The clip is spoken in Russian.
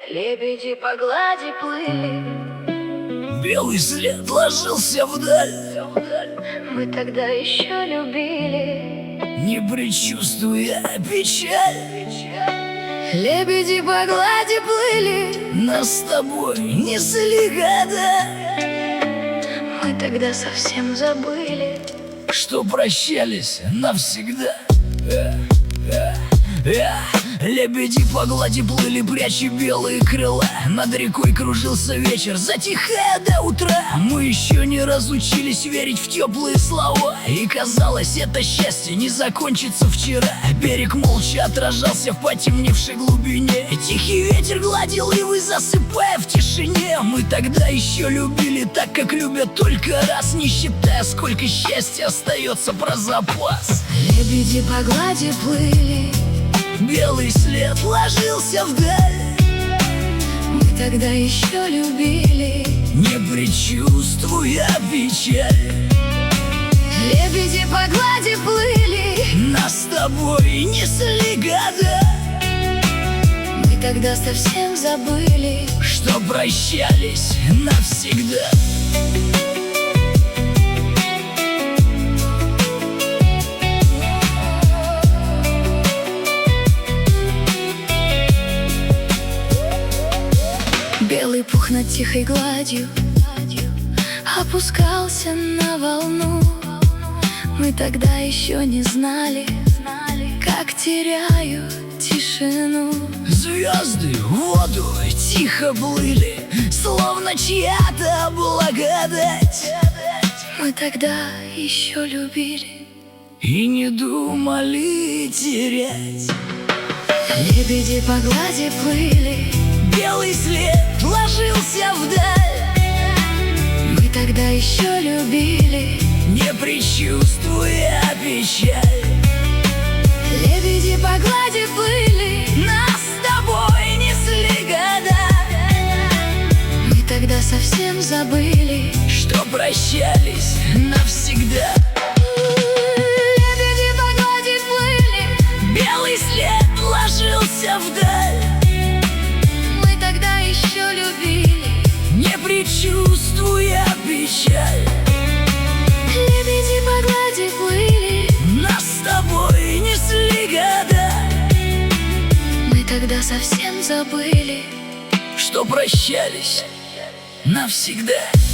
Лебеди по глади плыли, белый след ложился вдаль, мы тогда еще любили. не предчувствуя печаль. Лебеди по глади плыли, Нас с тобой несли года, мы тогда совсем забыли. что прощались навсегда. Лебеди по глади плыли, пряча белые крыла. Над рекой кружился вечер, затихая до утра. Мы еще не разучились верить в теплые слова, и казалось, это счастье не закончится вчера. Берег молча отражался в потемневшей глубине. Тихий ветер гладил ивы, засыпая в тишине. Мы тогда еще любили так, как любят только раз, не считая, сколько счастья остается про запас. Лебеди по глади плыли, белый след ложился вдаль, мы тогда еще любили. не предчувствуя печаль. Лебеди по глади плыли, Нас с тобой несли года, мы тогда совсем забыли. что прощались навсегда. Белый пух над тихой гладью опускался на волну. Мы тогда еще не знали, как теряю тишину. Звезды в воду тихо плыли, словно чья-то благодать. Мы тогда еще любили. И не думали терять. Лебеди по глади плыли, Белый след ложился вдаль, мы тогда еще любили. не предчувствуя печаль. Лебеди по глади плыли, Нас с тобой несли года, мы тогда совсем забыли. что прощались навсегда. Лебеди по глади плыли, Белый след ложился вдаль, мы тогда еще любили. не предчувствуя печаль. Лебеди по глади плыли, Нас с тобой несли года, мы тогда совсем забыли. что прощались навсегда.